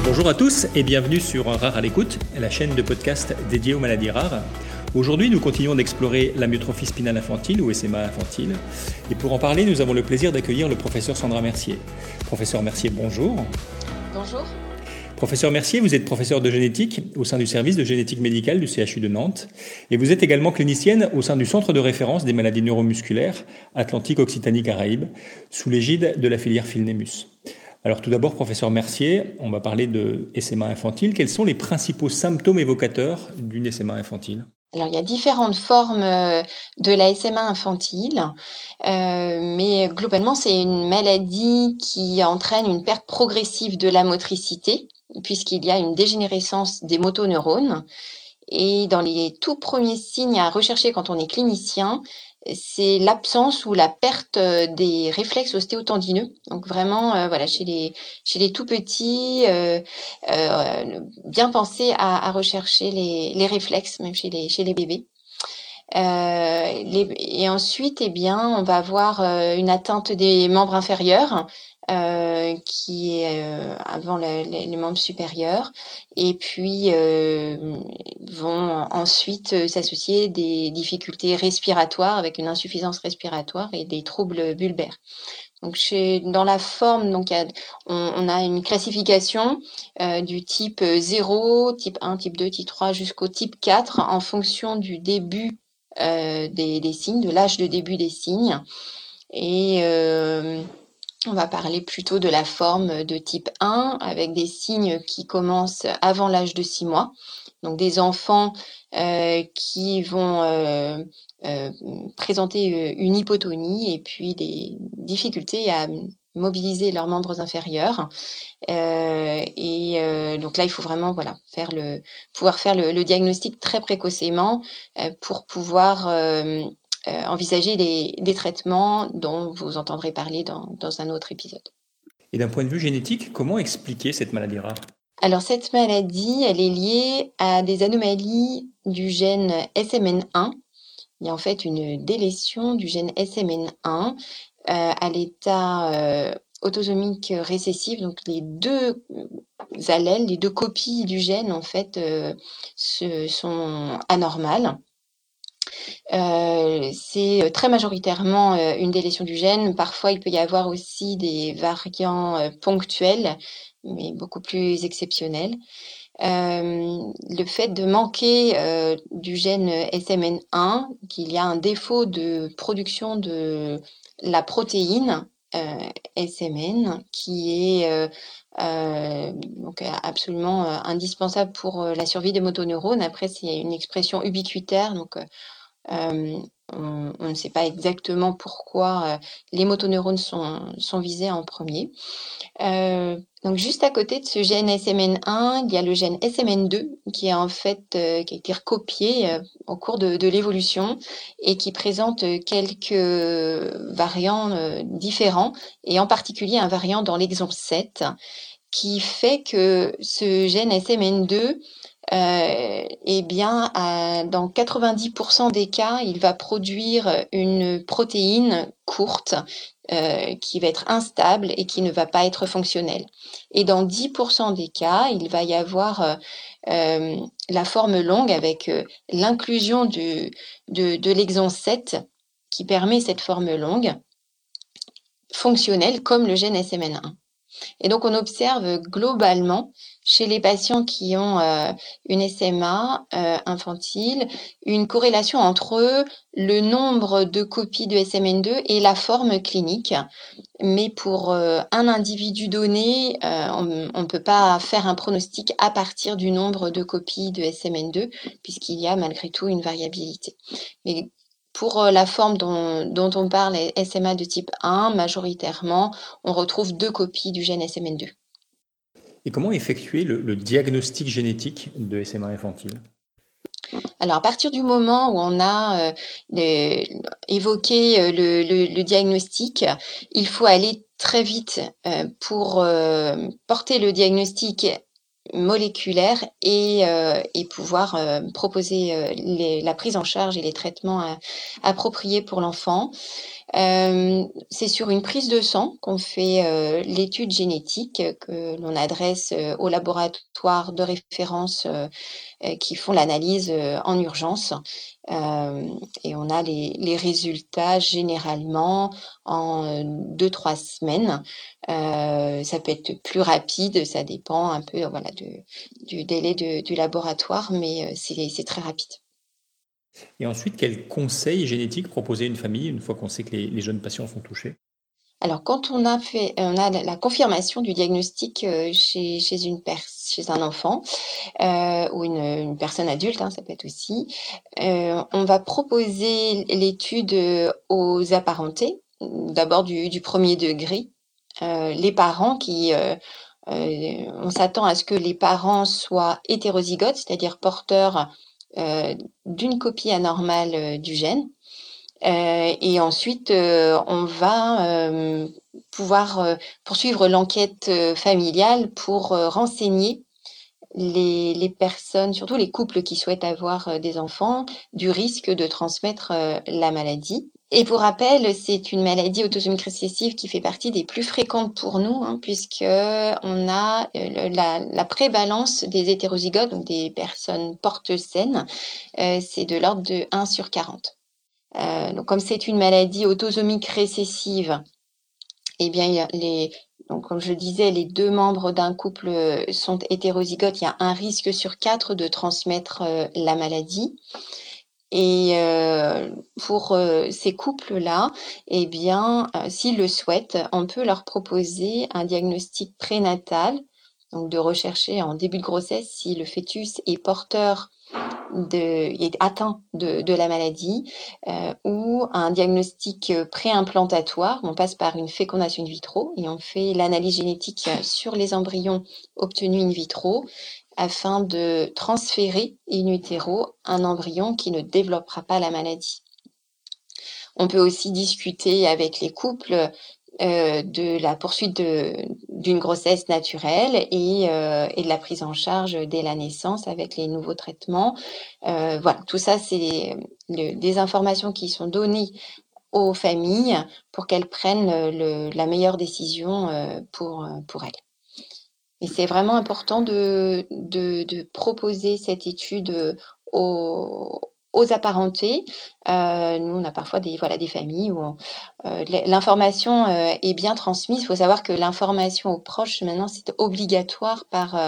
Bonjour à tous et bienvenue sur Rare à l'écoute, la chaîne de podcast dédiée aux maladies rares. Aujourd'hui, nous continuons d'explorer l'amyotrophie spinale infantile ou SMA infantile. Et pour en parler, nous avons le plaisir d'accueillir le professeur Sandra Mercier. Professeur Mercier, bonjour. Bonjour. Professeur Mercier, vous êtes professeur de génétique au sein du service de génétique médicale du CHU de Nantes. Et vous êtes également clinicienne au sein du centre de référence des maladies neuromusculaires Atlantique-Occitanie-Caraïbes, sous l'égide de la filière Philnemus. Alors tout d'abord, professeur Mercier, on va parler de SMA infantile. Quels sont les principaux symptômes évocateurs d'une SMA infantile ? Alors, il y a différentes formes de la SMA infantile, mais globalement, c'est une maladie qui entraîne une perte progressive de la motricité, puisqu'il y a une dégénérescence des motoneurones. Et dans les tout premiers signes à rechercher quand on est clinicien, c'est l'absence ou la perte des réflexes ostéotendineux. Donc vraiment, chez les tout petits, bien penser à rechercher les réflexes, même chez les bébés. Et ensuite, on va avoir une atteinte des membres inférieurs qui est avant les membres supérieurs, et puis vont ensuite s'associer des difficultés respiratoires avec une insuffisance respiratoire et des troubles bulbaires. Donc dans la forme, on a une classification du type 0, type 1, type 2, type 3 jusqu'au type 4 en fonction du début des signes, de l'âge de début des signes. Et on va parler plutôt de la forme de type 1 avec des signes qui commencent avant l'âge de 6 mois. Donc des enfants qui vont présenter une hypotonie et puis des difficultés à mobiliser leurs membres inférieurs. Donc là, il faut vraiment pouvoir faire le diagnostic très précocement pour pouvoir envisager des traitements dont vous entendrez parler dans un autre épisode. Et d'un point de vue génétique, comment expliquer cette maladie rare ? Alors cette maladie, elle est liée à des anomalies du gène SMN1. Il y a en fait une délétion du gène SMN1 à l'état autosomique récessif. Donc les deux allèles, les deux copies du gène en fait sont anormales. C'est très majoritairement une délétion du gène. Parfois, il peut y avoir aussi des variants ponctuels, mais beaucoup plus exceptionnels. Le fait de manquer du gène SMN1, qu'il y a un défaut de production de la protéine SMN, qui est donc absolument indispensable pour la survie des motoneurones. Après, c'est une expression ubiquitaire, donc on ne sait pas exactement pourquoi les motoneurones sont visés en premier. Donc juste à côté de ce gène SMN1, il y a le gène SMN2 qui est en fait qui a été recopié au cours de l'évolution et qui présente quelques variants différents, et en particulier un variant dans l'exon 7 qui fait que ce gène SMN2 dans 90% des cas, il va produire une protéine courte qui va être instable et qui ne va pas être fonctionnelle. Et dans 10% des cas, il va y avoir la forme longue avec l'inclusion de l'exon 7 qui permet cette forme longue fonctionnelle comme le gène SMN1. Et donc, on observe globalement chez les patients qui ont une SMA infantile une corrélation entre le nombre de copies de SMN2 et la forme clinique. Mais pour un individu donné, on ne peut pas faire un pronostic à partir du nombre de copies de SMN2, puisqu'il y a malgré tout une variabilité. Mais pour la forme dont on parle, SMA de type 1, majoritairement, on retrouve 2 copies du gène SMN2. Et comment effectuer le diagnostic génétique de SMA infantile ? Alors, à partir du moment où on a évoqué le diagnostic, il faut aller très vite pour porter le diagnostic moléculaire et pouvoir proposer la prise en charge et les traitements appropriés pour l'enfant. C'est sur une prise de sang qu'on fait l'étude génétique, que l'on adresse au laboratoire de référence qui font l'analyse en urgence. Et on a les résultats généralement en 2-3 semaines. Ça peut être plus rapide, ça dépend un peu du délai du laboratoire, mais c'est très rapide. Et ensuite, quels conseils génétiques proposer à une famille une fois qu'on sait que les jeunes patients sont touchés? Alors, quand on a la confirmation du diagnostic chez un enfant ou une personne adulte, ça peut être aussi, on va proposer l'étude aux apparentés, d'abord du premier degré. Les parents on s'attend à ce que les parents soient hétérozygotes, c'est-à-dire porteurs d'une copie anormale du gène. Et ensuite, on va pouvoir poursuivre l'enquête familiale pour renseigner les personnes, surtout les couples qui souhaitent avoir des enfants, du risque de transmettre la maladie. Et pour rappel, c'est une maladie autosomique récessive qui fait partie des plus fréquentes pour nous, puisque on a la prévalence des hétérozygotes, donc des personnes porteuses saines, c'est de l'ordre de 1 sur 40. Donc comme c'est une maladie autosomique récessive, eh bien donc comme je disais, les 2 membres d'un couple sont hétérozygotes, il y a un risque sur 4 de transmettre la maladie. Et pour ces couples-là, eh bien, s'ils le souhaitent, on peut leur proposer un diagnostic prénatal, donc de rechercher en début de grossesse si le fœtus est est atteint de la maladie, ou un diagnostic préimplantatoire. On passe par une fécondation in vitro et on fait l'analyse génétique sur les embryons obtenus in vitro afin de transférer in utero un embryon qui ne développera pas la maladie. On peut aussi discuter avec les couples de la poursuite d'une grossesse naturelle et de la prise en charge dès la naissance avec les nouveaux traitements. Voilà, tout ça, c'est des informations qui sont données aux familles pour qu'elles prennent la meilleure décision pour elles. Et c'est vraiment important de proposer cette étude aux apparentés. Nous, on a parfois des familles où l'information est bien transmise. Il faut savoir que l'information aux proches, maintenant, c'est obligatoire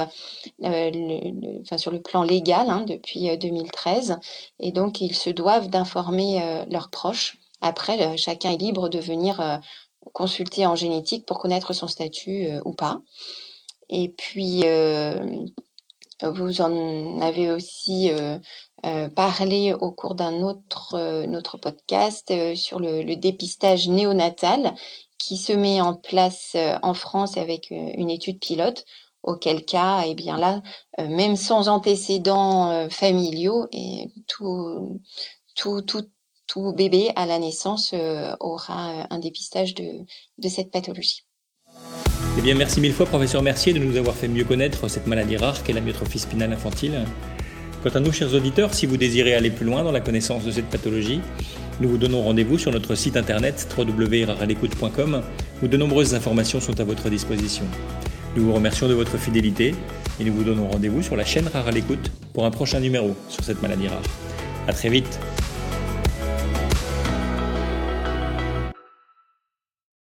sur le plan légal depuis 2013. Et donc, ils se doivent d'informer leurs proches. Après, chacun est libre de venir consulter en génétique pour connaître son statut ou pas. Et puis, vous en avez aussi parlé au cours d'un autre podcast sur le dépistage néonatal qui se met en place en France avec une étude pilote, auquel cas, eh bien là, même sans antécédents familiaux, et tout bébé à la naissance aura un dépistage de cette pathologie. Eh bien, merci mille fois, professeur Mercier, de nous avoir fait mieux connaître cette maladie rare qu'est la myotrophie spinale infantile. Quant à nous, chers auditeurs, si vous désirez aller plus loin dans la connaissance de cette pathologie, nous vous donnons rendez-vous sur notre site internet www.rarealecoute.com où de nombreuses informations sont à votre disposition. Nous vous remercions de votre fidélité et nous vous donnons rendez-vous sur la chaîne Rare à l'écoute pour un prochain numéro sur cette maladie rare. À très vite.